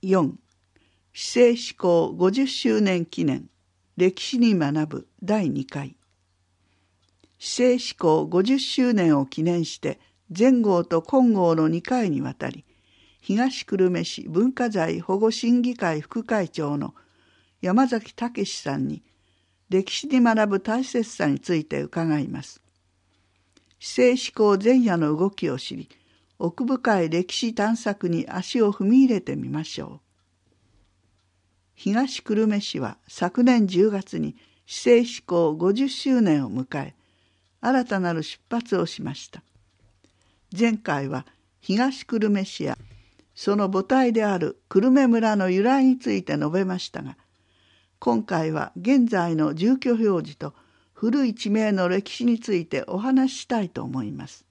4. 市政施行50周年記念歴史に学ぶ第2回。市政施行50周年を記念して前号と今号の2回にわたり、東久留米市文化財保護審議会副会長の山崎武さんに歴史に学ぶ大切さについて伺います。市政施行前夜の動きを知り、奥深い歴史探索に足を踏み入れてみましょう。東久留米市は昨年10月に市政施行50周年を迎え、新たなる出発をしました。前回は東久留米市やその母体である久留米村の由来について述べましたが、今回は現在の住居表示と古い地名の歴史についてお話ししたいと思います。